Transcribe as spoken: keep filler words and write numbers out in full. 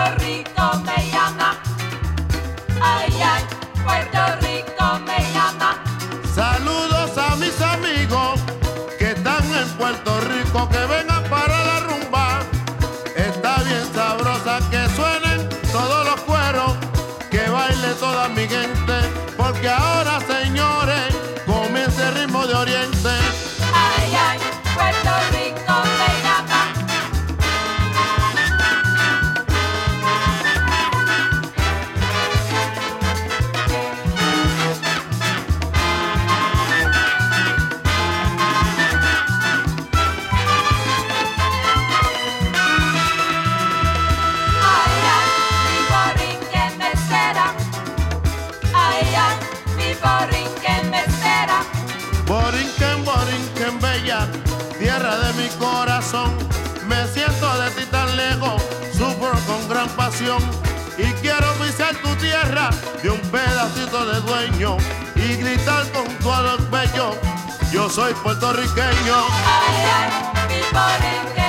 Rico me llama. Ay, ay, Puerto Rico me llama. Saludos a mis amigos que están en Puerto Rico, que vengan para la rumba. Está bien sabrosa, que suenen todos los cueros, que baile toda mi gente, porque ahora, señores, comienza el ritmo de Oriente. Ay, ay, Puerto Rico me llama. Ay, ay, mi borinquen me espera. Ay, ay, mi borinquen me espera. Borinquen, Borinquen bella, tierra de mi corazón. Me siento de ti tan lejos, sufro con gran pasión. Y quiero pisar tu tierra de un pedacito de dueño y gritar con todo el pecho: yo soy puertorriqueño. Ay, ay, mi borinquen